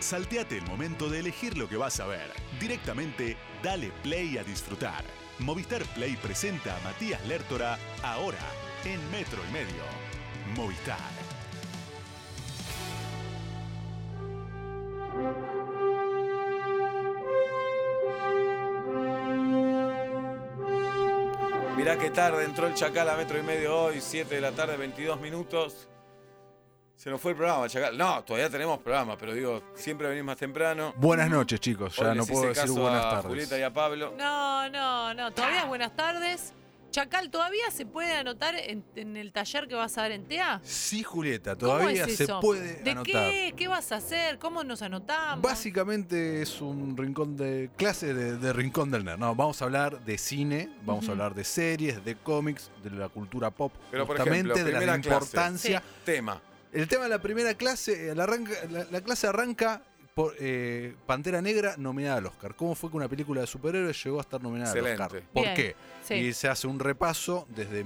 Salteate el momento de elegir lo que vas a ver. Directamente, dale play a disfrutar. Movistar Play presenta a Matías Lertora ahora en Metro y Medio. Movistar. Mirá qué tarde entró el Chacal a Metro y Medio hoy, 7 de la tarde, 22 minutos. Se nos fue el programa, Chacal. No, todavía tenemos programa, pero digo, siempre venís más temprano. Buenas noches, chicos. Ya Hoy no les puedo hice decir caso buenas a tardes. Julieta y a Pablo. No. Todavía es buenas tardes. Chacal, ¿todavía se puede anotar en el taller que vas a dar en TEA? Sí, Julieta, ¿Cómo todavía es se eso? puede ¿De anotar. qué vas a hacer? ¿Cómo nos anotamos? Básicamente es un rincón de clase de Rincón del Nerd. No, vamos a hablar de cine, vamos a hablar de series, de cómics, de la cultura pop, Pero, por justamente ejemplo, de la primera clase. importancia. Sí. Tema. El tema de la primera clase, la clase arranca por Pantera Negra nominada al Oscar. ¿Cómo fue que una película de superhéroes llegó a estar nominada Excelente. al Oscar? ¿Por Bien, qué? sí. Y se hace un repaso desde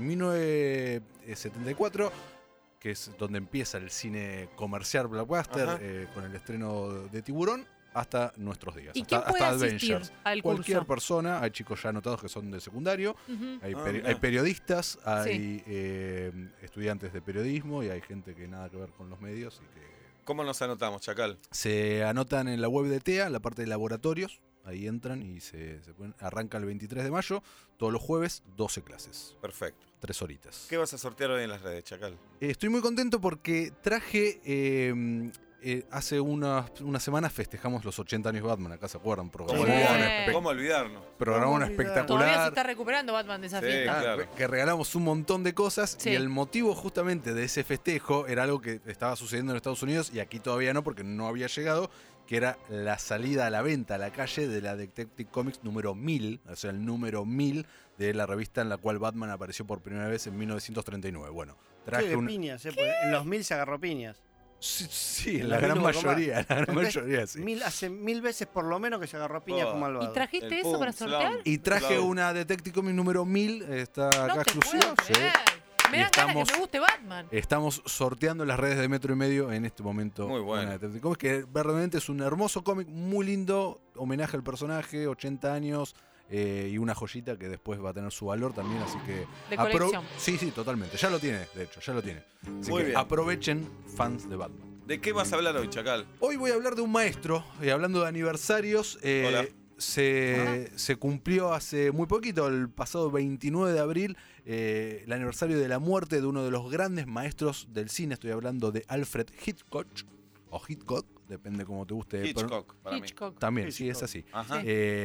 1974, que es donde empieza el cine comercial blockbuster, Ajá. con el estreno de Tiburón, hasta nuestros días. ¿Y hasta, quién puede hasta asistir Avengers. al Cualquier curso? persona, hay chicos ya anotados que son de secundario, Ujú. hay, mirá. hay periodistas, hay estudiantes de periodismo y hay gente que nada que ver con los medios y que ¿Cómo nos anotamos, Chacal? se anotan en la web de TEA, la parte de laboratorios, ahí entran y arranca el 23 de mayo, todos los jueves, 12 clases, Perfecto. 3 horitas. ¿Qué vas a sortear hoy en las redes, Chacal? Estoy muy contento porque traje, hace unas semanas festejamos los 80 años de Batman, acá se acuerdan, ¿Cómo Sí. ¿Cómo olvidarnos? programón Todavía se espectacular. está recuperando Batman de esa Sí, fiesta. claro. Que regalamos un montón de cosas Sí. y el motivo justamente de ese festejo era algo que estaba sucediendo en Estados Unidos y aquí todavía no porque no había llegado, que era la salida a la venta a la calle de la Detective Comics número 1000, o sea, el número 1000 de la revista en la cual Batman apareció por primera vez en 1939. Bueno, traje de un... piñas, pues, en los 1000 se agarró piñas. Sí, En la los gran 1000 hubo mayoría, la gran ¿Entendés? mayoría, sí. Hace 1000 veces por lo menos que se agarró piñas Oh. con Malvado. ¿Y trajiste El eso pum, para sortear? slam. Y traje Claro. una Detective Comics número 1000, está acá No te exclusiva. puedo sí. creer. Me Y dan ganas estamos- que me guste Batman. Estamos sorteando en las redes de Metro y Medio en este momento. Muy bueno. una Detective Comics, que verdaderamente es un hermoso cómic, muy lindo, homenaje al personaje, 80 años, y una joyita que después va a tener su valor también, así que... De colección. Sí, totalmente, ya lo tiene, de hecho, ya lo tiene. Así Muy que bien. aprovechen, fans de Batman. ¿De qué vas a hablar hoy, Chacal? Hoy voy a hablar de un maestro, hablando de aniversarios. Hola. Se cumplió hace muy poquito, el pasado 29 de abril, el aniversario de la muerte de uno de los grandes maestros del cine. Estoy hablando de Alfred Hitchcock, o Hitchcock, depende cómo te guste. Hitchcock, para mí. Hitchcock. También, sí, Hitchcock. es así. Ajá.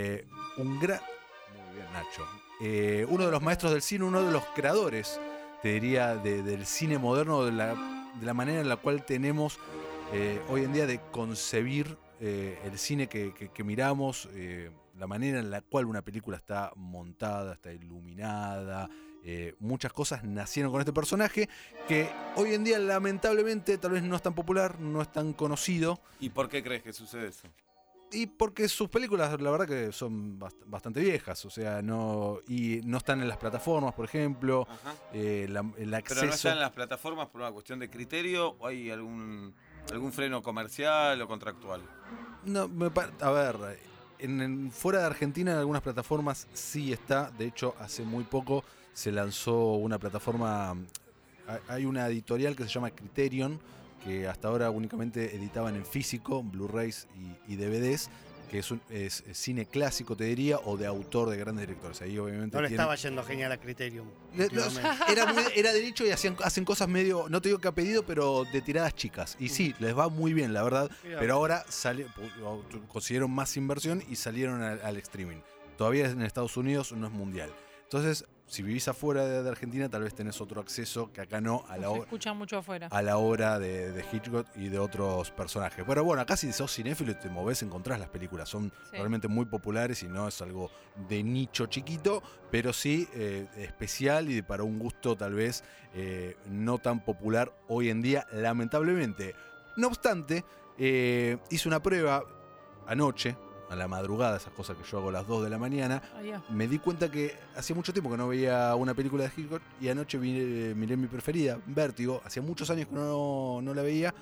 Un gran... Muy bien, Nacho. Uno de los maestros del cine, uno de los creadores, te diría, del cine moderno, de la manera en la cual tenemos hoy en día de concebir el cine que miramos, la manera en la cual una película está montada, está iluminada. Muchas cosas nacieron con este personaje que hoy en día lamentablemente tal vez no es tan popular, no es tan conocido. ¿Y por qué crees que sucede eso? Y porque sus películas, la verdad que son bastante viejas, o sea, no están en las plataformas, por ejemplo. Ajá. El ¿Pero acceso... no están en las plataformas por una cuestión de criterio o hay algún freno comercial o contractual? No, a ver, fuera de Argentina en algunas plataformas sí está. De hecho, hace muy poco se lanzó una plataforma, hay una editorial que se llama Criterion, que hasta ahora únicamente editaban en físico, Blu-rays y DVDs, que es cine clásico, te diría, o de autor de grandes directores. Ahí obviamente No le tienen- estaba yendo genial a Criterium. Le- últimamente. era de nicho y hacen cosas medio, no te digo que a pedido, pero de tiradas chicas. Y sí, les va muy bien, la verdad. Mira. Pero ahora consiguieron más inversión y salieron al streaming. Todavía en Estados Unidos, no es mundial. Entonces, si vivís afuera de Argentina, tal vez tenés otro acceso que acá no a la Se obra. escucha mucho afuera. A la obra de Hitchcock y de otros personajes. Pero bueno, acá si sos cinéfilo y te movés, encontrás las películas. Son Sí. realmente muy populares y no es algo de nicho chiquito, pero sí especial y para un gusto tal vez no tan popular hoy en día, lamentablemente. No obstante, hice una prueba anoche, a la madrugada, esas cosas que yo hago a las 2 de la mañana. Ah, ya. Me di cuenta que hacía mucho tiempo que no veía una película de Hitchcock y anoche miré mi preferida, Vértigo. Hacía muchos años que no la veía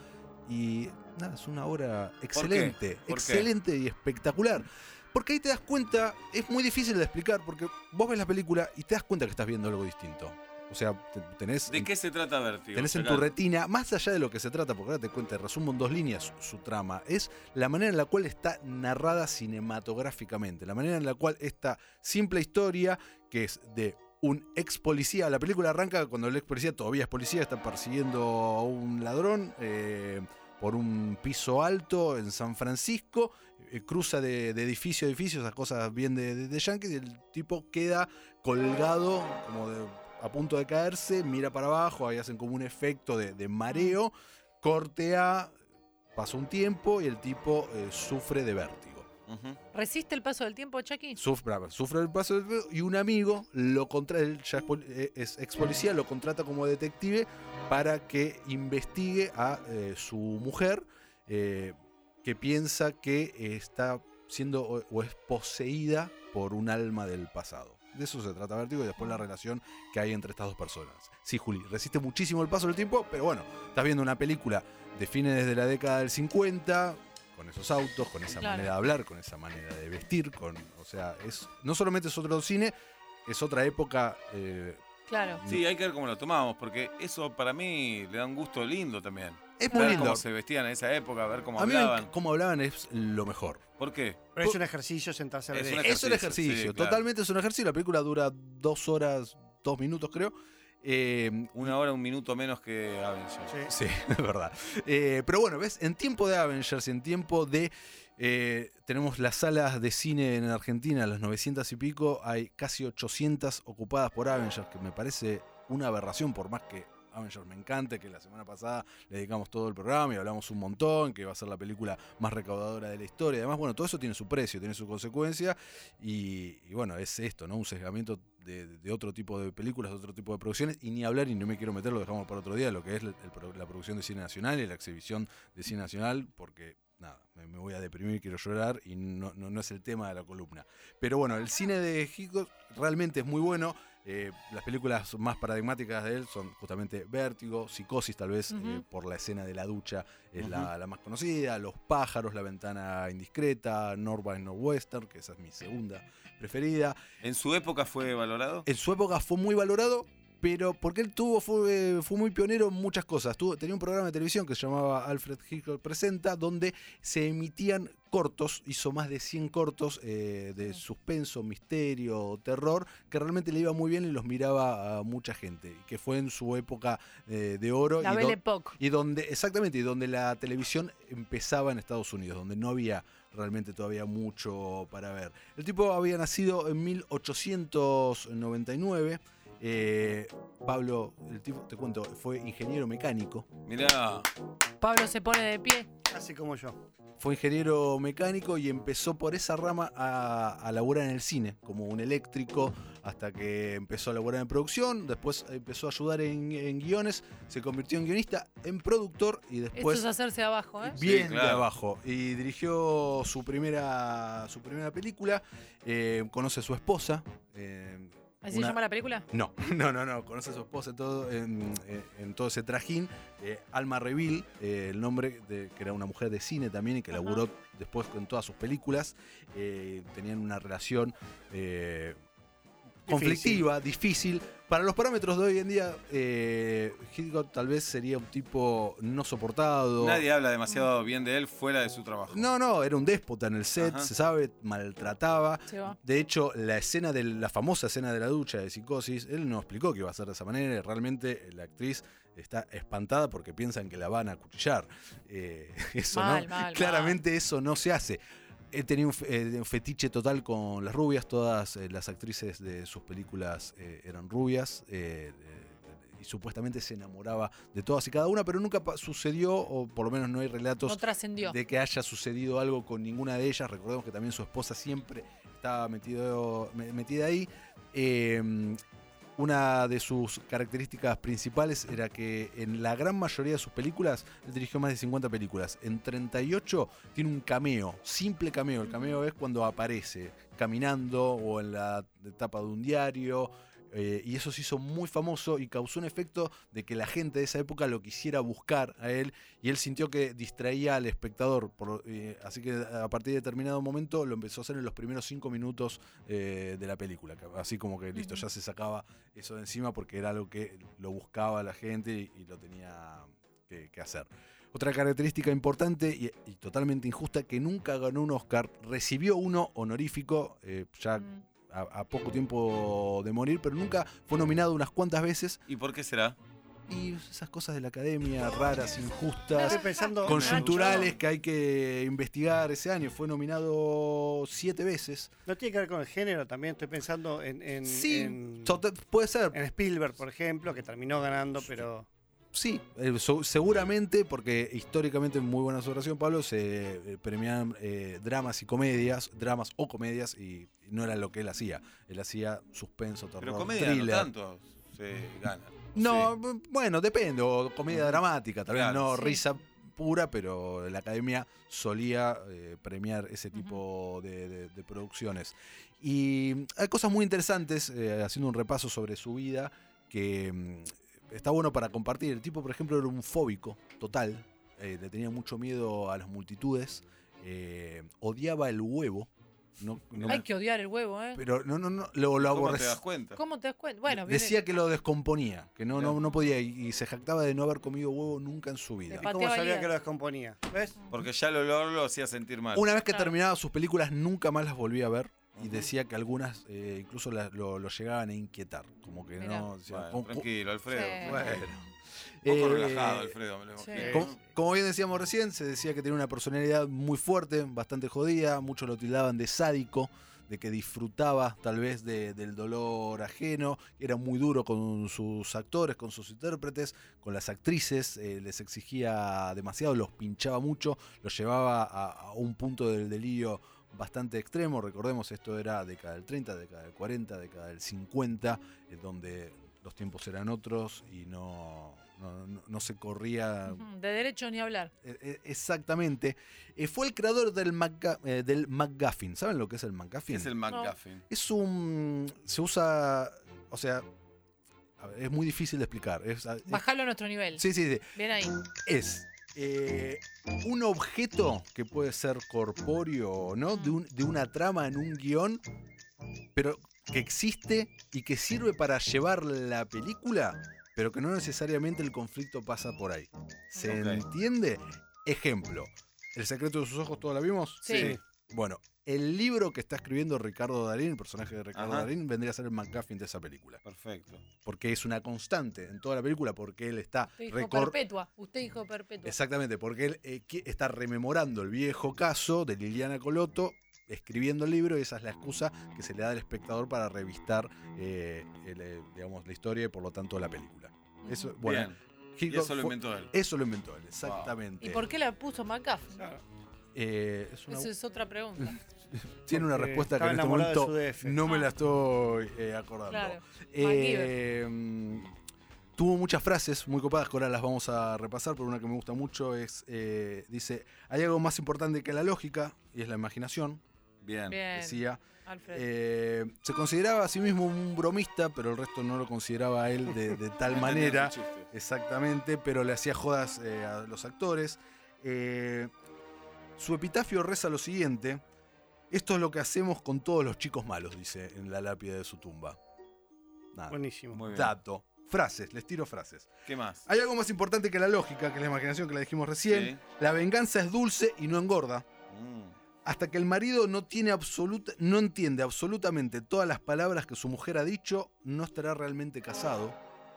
Y nada, es una obra excelente, ¿Por qué? excelente y espectacular. Porque ahí te das cuenta, es muy difícil de explicar, porque vos ves la película y te das cuenta que estás viendo algo distinto. O sea, tenés... ¿De qué se trata Vértigo? Tenés en tu retina, más allá de lo que se trata, porque ahora te cuento, resumo en 2 líneas su trama, es la manera en la cual está narrada cinematográficamente, la manera en la cual esta simple historia, que es de un ex policía, la película arranca cuando el ex policía todavía es policía, está persiguiendo a un ladrón por un piso alto en San Francisco, cruza de edificio a edificio, esas cosas bien de yankees, y el tipo queda colgado como a punto de caerse, mira para abajo, ahí hacen como un efecto de mareo, corte A, pasa un tiempo y el tipo sufre de vértigo. ¿Resiste el paso del tiempo, Chucky? Sufre el paso del tiempo y un amigo, él ya es ex policía, lo contrata como detective para que investigue a su mujer, que piensa que está siendo o es poseída por un alma del pasado. De eso se trata Vértigo y después la relación que hay entre estas 2 personas. Sí, Juli, resiste muchísimo el paso del tiempo, pero bueno, estás viendo una película de fines de la década del 50, con esos autos, con esa manera de hablar, con esa manera de vestir, o sea, no solamente es otro cine, es otra época. Claro. Sí, hay que ver cómo lo tomamos, porque eso para mí le da un gusto lindo también. Es muy ver lindo. cómo se vestían en esa época, ver cómo A mí hablaban. cómo hablaban es lo mejor. ¿Por qué? Pero es un ejercicio sentarse a ver Es eso. un Es un ejercicio, sí, claro. totalmente es un ejercicio. La película dura 2 horas, 2 minutos creo. 1 hora, 1 minuto menos que Avengers. Sí. Sí, es verdad. Pero bueno, ¿ves? En tiempo de Avengers, en tiempo de... tenemos las salas de cine en Argentina, las 900 y pico, hay casi 800 ocupadas por Avengers, que me parece una aberración, por más que Avengers me encante, que la semana pasada le dedicamos todo el programa y hablamos un montón, que va a ser la película más recaudadora de la historia. Además, bueno, todo eso tiene su precio, tiene su consecuencia y bueno, es esto, ¿no? Un sesgamiento de otro tipo de películas, de otro tipo de producciones, y ni hablar, y no me quiero meter, lo dejamos para otro día, lo que es la producción de cine nacional y la exhibición de cine nacional, porque nada, me voy a deprimir, quiero llorar y no es el tema de la columna. Pero bueno, el cine de Hitchcock realmente es muy bueno. Las películas más paradigmáticas de él son justamente Vértigo, Psicosis tal vez, por la escena de la ducha es la más conocida, Los pájaros, La ventana indiscreta, North by Northwestern, que esa es mi segunda preferida. ¿En su época fue valorado? En su época fue muy valorado, pero porque él fue muy pionero en muchas cosas. Tenía un programa de televisión que se llamaba Alfred Hitchcock Presenta, donde se emitían cortos, hizo más de 100 cortos de suspenso, misterio, terror, que realmente le iba muy bien y los miraba a mucha gente, que fue en su época de oro. La Belle Époque. Y donde la televisión empezaba en Estados Unidos, donde no había realmente todavía mucho para ver. El tipo había nacido en 1899. Pablo, el tipo, te cuento, fue ingeniero mecánico. Mirá, Pablo se pone de pie. Así como yo. Fue ingeniero mecánico y empezó por esa rama a laburar en el cine, como un eléctrico, hasta que empezó a laburar en producción, después empezó a ayudar en guiones, se convirtió en guionista, en productor y después... Esto es hacerse abajo, ¿eh? Bien Sí, claro. de abajo. Y dirigió su primera película, conoce a su esposa. ¿Así se llama la película? No, conoce a su esposa en todo ese trajín. Alma Reville, el nombre, que era una mujer de cine también y que laburó después en todas sus películas. Tenían una relación conflictiva, difícil. Para los parámetros de hoy en día, Hitchcock tal vez sería un tipo no soportado. nadie habla demasiado bien de él fuera de su trabajo. No, era un déspota en el set, Ajá. se sabe, maltrataba. Se va. De hecho, la famosa escena de la ducha de Psicosis, él no explicó que iba a ser de esa manera y realmente la actriz está espantada porque piensan que la van a acuchillar. Eso Mal, no, mal, claramente eso no se hace. Tenía un fetiche total con las rubias, todas las actrices de sus películas eran rubias. Y supuestamente se enamoraba de todas y cada una, pero nunca sucedió, o por lo menos no hay relatos No trascendió. de que haya sucedido algo con ninguna de ellas. Recordemos que también su esposa siempre estaba metida ahí. Una de sus características principales era que en la gran mayoría de sus películas, él dirigió más de 50 películas, en 38 tiene un cameo, simple cameo. El cameo es cuando aparece caminando o en la tapa de un diario. Y eso se hizo muy famoso y causó un efecto de que la gente de esa época lo quisiera buscar a él, y él sintió que distraía al espectador. Así que a partir de determinado momento lo empezó a hacer en los primeros 5 minutos de la película. Así como que listo, ya se sacaba eso de encima porque era algo que lo buscaba la gente y lo tenía que hacer. Otra característica importante y totalmente injusta, que nunca ganó un Oscar, recibió uno honorífico ya a poco tiempo de morir, pero nunca fue nominado unas cuantas veces. ¿Y por qué será? Y esas cosas de la academia raras, injustas, Estoy pensando. coyunturales que hay que investigar. Ese año fue nominado 7 veces. No tiene que ver con el género también. Estoy pensando en Puede ser. en Spielberg, por ejemplo, que terminó ganando, pero. Sí, seguramente, porque históricamente, muy buena observación, Pablo, se premiaban dramas o comedias, y no era lo que él hacía. Él hacía suspenso, terror, Pero comedia thriller. no tanto se gana. No, Sí. bueno, depende, o comedia dramática, tal vez Claro, no sí. risa pura, pero la academia solía premiar ese tipo de producciones. Y hay cosas muy interesantes, haciendo un repaso sobre su vida, que está bueno para compartir. El tipo, por ejemplo, era un fóbico total, le tenía mucho miedo a las multitudes, odiaba el huevo. No, Hay que odiar el huevo, ¿eh? pero no, lo ¿Cómo te aborrecía. das cuenta? ¿Cómo te das cuenta? Bueno, viene- Decía que lo descomponía, que no Claro. podía, y se jactaba de no haber comido huevo nunca en su vida. ¿Y cómo Pateaba sabía hígado. que lo descomponía? ¿Ves? Porque ya el olor lo hacía sentir mal. Una vez que Claro. terminaba sus películas, nunca más las volví a ver, y Ujú. decía que algunas incluso lo llegaban a inquietar, como que Mirá. no... decía, Bueno, ¿cómo- tranquilo, Alfredo. Sí. Bueno. Un poco Eh, relajado, Alfredo, me lo sí. imagino. Como bien decíamos recién, se decía que tenía una personalidad muy fuerte, bastante jodida, muchos lo tildaban de sádico, de que disfrutaba tal vez del dolor ajeno, era muy duro con sus actores, con sus intérpretes, con las actrices, les exigía demasiado, los pinchaba mucho, los llevaba a un punto del delirio bastante extremo. Recordemos, esto era década del 30, década del 40, década del 50, donde los tiempos eran otros y no se corría. Ujú, de derecho ni hablar. Exactamente. Fue el creador del MacGuffin. ¿Saben lo que es el ¿Qué MacGuffin? es el McGuffin? Es se usa... O sea, a ver, es muy difícil de explicar. Bajalo a nuestro nivel. Sí. Bien ahí. Es un objeto que puede ser corpóreo o no, de una trama en un guión, pero que existe y que sirve para llevar la película, pero que no necesariamente el conflicto pasa por ahí. ¿Se Ok. entiende? Ejemplo, El secreto de sus ojos, ¿todos la vimos? Sí. Bueno, el libro que está escribiendo Ricardo Darín, el personaje de Ricardo Ajá. Darín, vendría a ser el MacGuffin de esa película. Perfecto. Porque es una constante en toda la película, porque él está Usted dijo perpetua. Usted dijo perpetua. Exactamente, porque él está rememorando el viejo caso de Liliana Colotto, escribiendo el libro, y esa es la excusa que se le da al espectador para revistar digamos, la historia y por lo tanto la película. Ujú. Eso, bueno, Bien. Y Hitchcock eso lo fue- inventó él. Eso lo inventó él, exactamente. ¿Y por qué le puso McGuffin? Es una- Esa es otra pregunta. tiene una Porque respuesta que estaba en este enamorado de momento su DF. no me Ah. la estoy acordando. Claro. Tuvo muchas frases muy copadas que ahora las vamos a repasar, pero una que me gusta mucho es, dice, hay algo más importante que la lógica, y es la imaginación, Bien. Bien, decía. Alfred. Se consideraba a sí mismo un bromista, pero el resto no lo consideraba a él de tal No manera. entendía su chiste. Exactamente, pero le hacía jodas a los actores. Su epitafio reza lo siguiente: esto es lo que hacemos con todos los chicos malos, dice en la lápida de su tumba. Nada. Buenísimo. Muy bien. Dato. Frases, les tiro frases. ¿Qué más? Hay algo más importante que la lógica, que es la imaginación, que la dijimos recién. Sí. La venganza es dulce y no engorda. Mm. Hasta que el marido no entiende absolutamente todas las palabras que su mujer ha dicho, no estará realmente casado.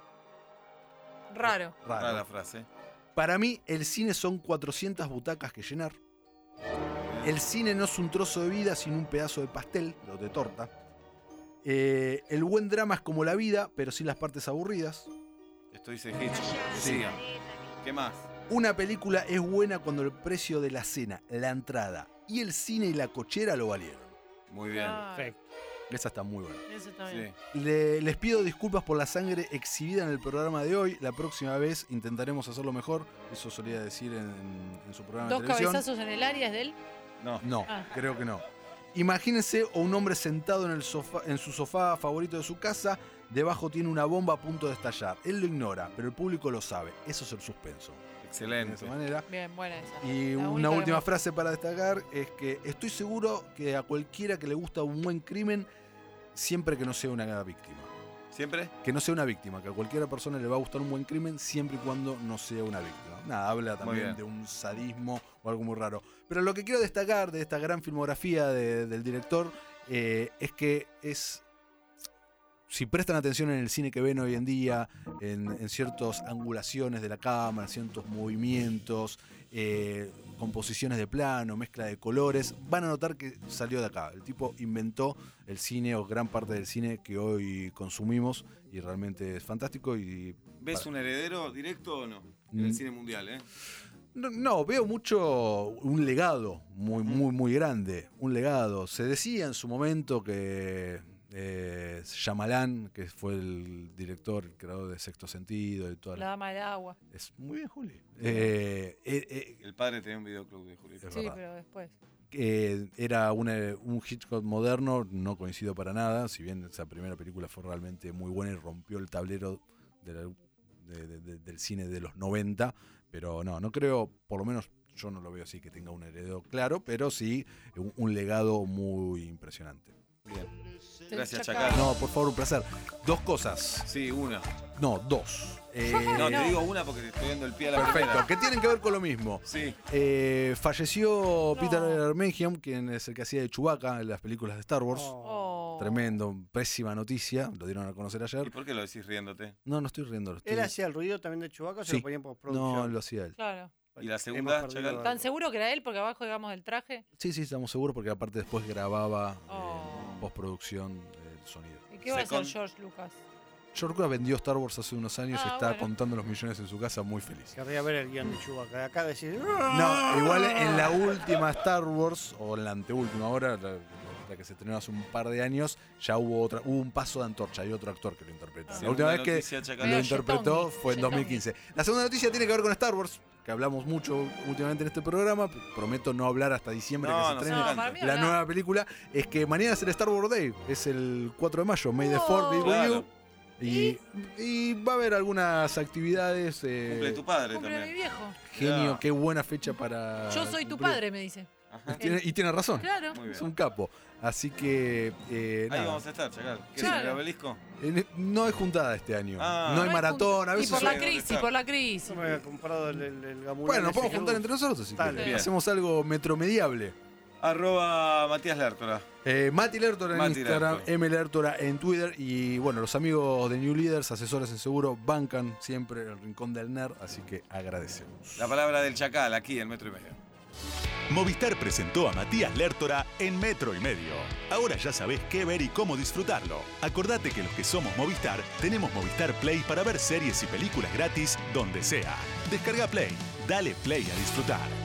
Raro. Raro. Rara frase. Para mí, el cine son 400 butacas que llenar. El cine no es un trozo de vida, sino un pedazo de pastel, o de torta. El buen drama es como la vida, pero sin las partes aburridas. Esto dice Hitchcock. Sí. Siga. ¿Qué más? Una película es buena cuando el precio de la cena, la entrada y el cine y la cochera lo valieron. Muy bien. Claro. Perfecto. Esa está muy buena. Eso está bien. Sí. Les pido disculpas por la sangre exhibida en el programa de hoy. La próxima vez intentaremos hacerlo mejor. Eso solía decir en su programa Dos de televisión. cabezazos en el área es de él. No. No, Ah. creo que no. Imagínense un hombre sentado en su sofá favorito de su casa, debajo tiene una bomba a punto de estallar. Él lo ignora, pero el público lo sabe. Eso es el suspenso. De Excelente. esa manera. Bien, buena esa. Y La una única que última me- frase para destacar es que estoy seguro que a cualquiera que le gusta un buen crimen, siempre que no sea una víctima. ¿Siempre? Que no sea una víctima, que a cualquiera persona le va a gustar un buen crimen siempre y cuando no sea una víctima. Nada, habla también bien. de un sadismo o algo muy raro. Pero lo que quiero destacar de esta gran filmografía del director es que si prestan atención en el cine que ven hoy en día, en ciertas angulaciones de la cámara, ciertos movimientos, composiciones de plano, mezcla de colores, van a notar que salió de acá. El tipo inventó el cine o gran parte del cine que hoy consumimos y realmente es fantástico. ¿Ves un heredero directo o no? En el Mm. cine mundial, ¿eh? No, veo mucho un legado muy grande. Un legado. Se decía en su momento que Shyamalan, que fue el director, el creador de Sexto Sentido y toda La Dama del Agua. Es muy bien, Juli. El padre tenía un videoclub de Julieta. Es Sí, verdad. pero después. Era un Hitchcock moderno, no coincido para nada, si bien esa primera película fue realmente muy buena y rompió el tablero del cine de los 90, pero no creo, por lo menos yo no lo veo así que tenga un heredero claro, pero sí un legado muy impresionante. Bien. Del Gracias, Chacal. Chacal. No, por favor, un placer. Dos cosas. Sí, una. No, dos. No, te digo una porque te estoy viendo el pie a la Perfecto, primera. que tienen que ver con lo mismo. Sí. Falleció No. Peter Mayhew, quien es el que hacía de Chewbacca en las películas de Star Wars. Oh. Tremendo, pésima noticia, lo dieron a conocer ¿Y ayer. por qué lo decís riéndote? No estoy riendo. ¿Él hacía el ruido también de Chewbacca o se Sí. lo ponía en postproducción? No, lo hacía él. Claro. ¿Y la Hemos segunda, perdido Chacal? algo. ¿Tan seguro que era él? Porque abajo, digamos, del traje. Sí, estamos seguros porque aparte después grababa Oh. en postproducción el sonido. ¿Y qué va a hacer Second. George Lucas? George Lucas vendió Star Wars hace unos años y Ah, está bueno. contando los millones en su casa muy feliz. Querría ver el guión de Chewbacca. De acá decir... No, igual en la última Star Wars, o en la anteúltima ahora, la que se estrenó hace un par de años, ya hubo un paso de antorcha, hay otro actor que lo interpreta. La Segunda última vez que noticia, Chacal. lo Ah, interpretó Yetongi, fue en Yetongi. 2015. La segunda noticia tiene que ver con Star Wars, que hablamos mucho últimamente en este programa. Prometo no hablar hasta diciembre No, que se no, estrene no, para mí la habla. nueva película. Es que mañana es el Star Wars Day, es el 4 de mayo, May the 4th be with Claro. you. Y va a haber algunas actividades. Cumple tu padre Cumple mi también. viejo. Genio, Claro. qué buena fecha para. Yo soy tu cumplir. padre, me dice. Ajá. Y tiene razón. Claro. Muy bien. Es un capo. Así que. Ahí nada. vamos a estar, Chacal. ¿Qué Claro. es el obelisco? No hay juntada este año. Ah. no hay No maratón. A Y veces. por la sí, crisis, ¿dónde por la crisis. Yo me había comprado el gamurón Bueno, nos ese podemos que juntar usa. entre nosotros si Dale. querés. Bien. Hacemos algo metromediable. @ Matías Lertora. Mati Lertora en Mati Instagram, Lertora. M Lertora en Twitter y bueno, los amigos de New Leaders, asesores en seguro, bancan siempre el rincón del nerd, así que agradecemos. La palabra del Chacal aquí en Metro y Medio. Movistar presentó a Matías Lertora en Metro y Medio. Ahora ya sabés qué ver y cómo disfrutarlo. Acordate que los que somos Movistar tenemos Movistar Play para ver series y películas gratis donde sea. Descarga Play, dale play a disfrutar.